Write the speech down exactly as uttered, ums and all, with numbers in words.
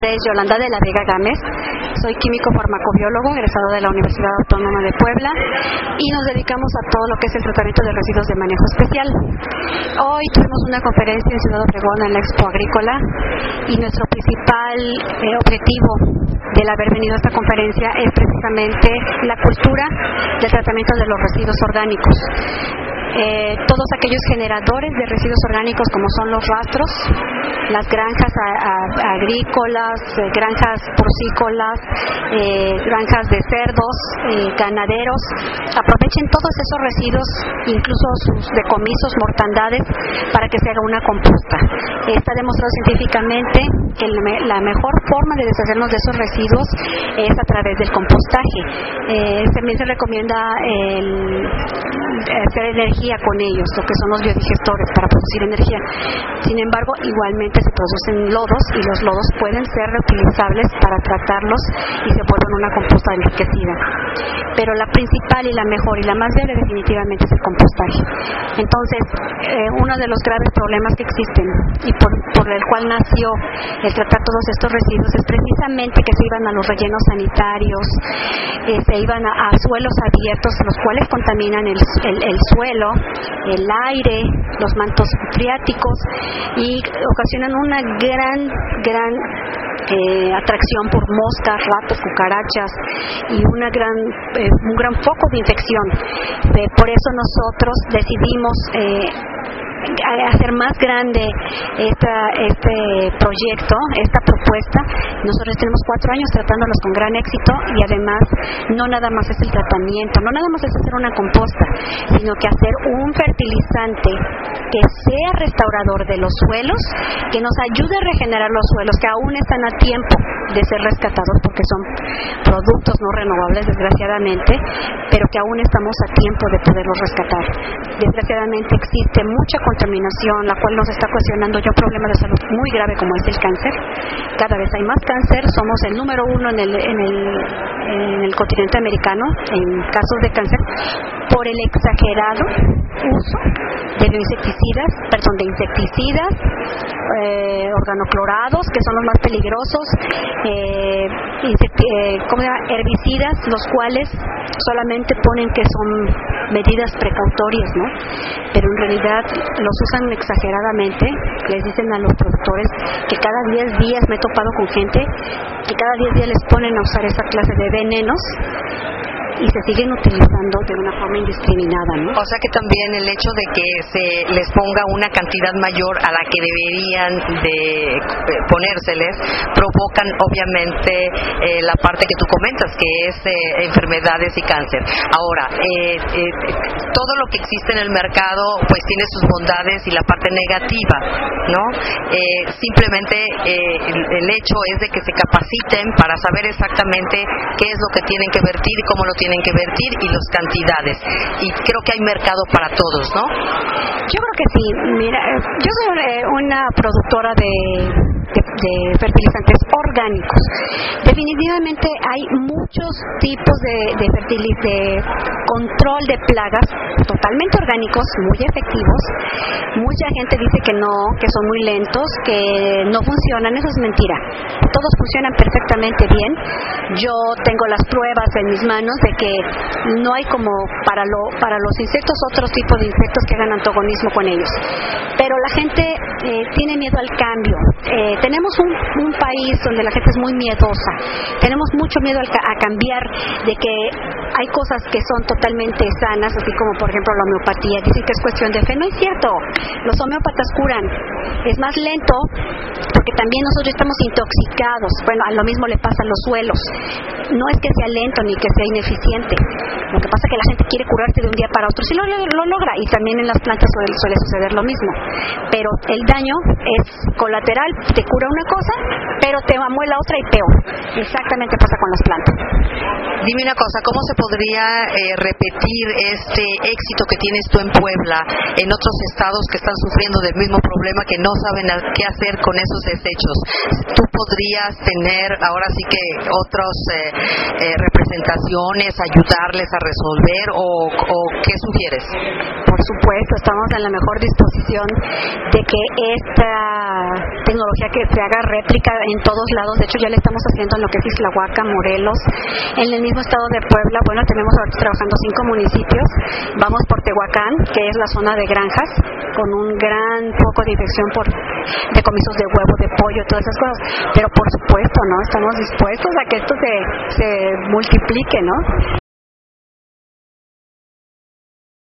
Es Yolanda de la Vega Gámez, soy químico farmacobiólogo egresado de la Universidad Autónoma de Puebla y nos dedicamos a todo lo que es el tratamiento de residuos de manejo especial. Hoy tuvimos una conferencia en Ciudad Obregón en la Expo Agrícola y nuestro principal eh, objetivo del haber venido a esta conferencia es precisamente la cultura del tratamiento de los residuos orgánicos. Eh, todos aquellos generadores de residuos orgánicos como son los rastros, las granjas a, a, agrícolas, eh, granjas porcícolas, eh, granjas de cerdos, eh, ganaderos, aprovechen todos esos residuos, incluso sus decomisos, mortandades, para que se haga una composta. Está demostrado científicamente que la mejor forma de deshacernos de esos residuos es a través del compostaje. Eh, también se recomienda el, hacer energía con ellos, lo que son los biodigestores para producir energía. Sin embargo, igualmente se producen lodos y los lodos pueden ser reutilizables para tratarlos y se vuelven una composta enriquecida. Pero la principal y la mejor y la más viable definitivamente es el compostaje. Entonces, eh, uno de los graves problemas que existen y por, por el cual nació el tratar todos estos residuos es precisamente que se iban a los rellenos sanitarios, eh, se iban a, a suelos abiertos, los cuales contaminan el, el, el suelo, el aire, los mantos freáticos y ocasionan una gran, gran eh, atracción por moscas, ratas, cucarachas y una gran, eh, un gran foco de infección. Eh, por eso nosotros decidimos eh, hacer más grande esta, este proyecto, esta propuesta. Nosotros tenemos cuatro años tratándolos con gran éxito y además no nada más es el tratamiento, no nada más es hacer una composta, sino que hacer un fertilizante que sea restaurador de los suelos, que nos ayude a regenerar los suelos que aún están a tiempo de ser rescatados porque son productos no renovables desgraciadamente, pero que aún estamos a tiempo de poderlos rescatar. Desgraciadamente existe mucha contaminación, la cual nos está ocasionando ya un problema de salud muy grave como es el cáncer. Cada vez hay más cáncer, somos el número uno en el, en el, en el continente americano en casos de cáncer por el exagerado uso de bioinsecticidas, perdón, de insecticidas, eh, organoclorados, que son los más peligrosos, eh, insecti eh, ¿cómo se llama? herbicidas, los cuales solamente ponen que son medidas precautorias, ¿no? Pero en realidad los usan exageradamente. Les dicen a los productores que cada diez días me he topado con gente que cada diez días les ponen a usar esa clase de venenos y se siguen utilizando de una forma indiscriminada, ¿no? O sea que también el hecho de que se les ponga una cantidad mayor a la que deberían de ponérseles provocan obviamente eh, la parte que tú comentas, que es eh, enfermedades y cáncer. Ahora, eh, eh, todo lo que existe en el mercado pues tiene sus bondades y la parte negativa, ¿no? Eh, simplemente eh, el, el hecho es de que se capaciten para saber exactamente qué es lo que tienen que vertir y cómo lo tienen que vertir y las cantidades, y creo que hay mercado para todos, ¿no? Yo creo que sí. Mira, yo soy una productora de, de, de fertilizantes orgánicos. Definitivamente hay muchos tipos de, de fertilizantes de control de plagas totalmente orgánicos, muy efectivos. Mucha gente dice que no, que son muy lentos, que no funcionan. Eso es mentira. Todos funcionan perfectamente bien. Yo tengo las pruebas en mis manos de que no hay como para lo para los insectos otros tipos de insectos que hagan antagonismo con ellos. Pero la gente eh, tiene miedo al cambio. Eh, tenemos un, un país donde la gente es muy miedosa. Tenemos mucho miedo al, a cambiar, de que hay cosas que son totalmente sanas, así como por ejemplo la homeopatía. Dicen que es cuestión de fe. No es cierto. Los homeópatas curan. Es más lento porque también nosotros estamos intoxicados. Bueno, a lo mismo le pasa a los suelos. No es que sea lento ni que sea ineficiente. Lo que pasa es que la gente quiere curarse de un día para otro. Sí lo, lo logra, y también en las plantas suele, suele suceder lo mismo. Pero el daño es colateral. Te cura una cosa, pero te amuela otra y peor. Exactamente pasa con las plantas. Dime una cosa, ¿cómo se podría eh, repetir este éxito que tienes tú en Puebla en otros estados que están sufriendo del mismo problema, que no saben qué hacer con esos desechos? ¿Tú podrías tener ahora sí que otras eh, eh, representaciones, ayudarles a resolver o, o qué sugieres? Por supuesto, estamos en la mejor disposición de que esta tecnología que se haga réplica en todos lados. De hecho, ya le estamos haciendo en lo que es Islahuaca, Morelos, en el mismo estado de Puebla. Bueno, tenemos ahorita trabajando cinco municipios. Vamos por Tehuacán, que es la zona de granjas, con un gran foco de infección por decomisos de huevo, de pollo, todas esas cosas. Pero por supuesto, ¿no? Estamos dispuestos a que esto se, se multiplique, ¿no?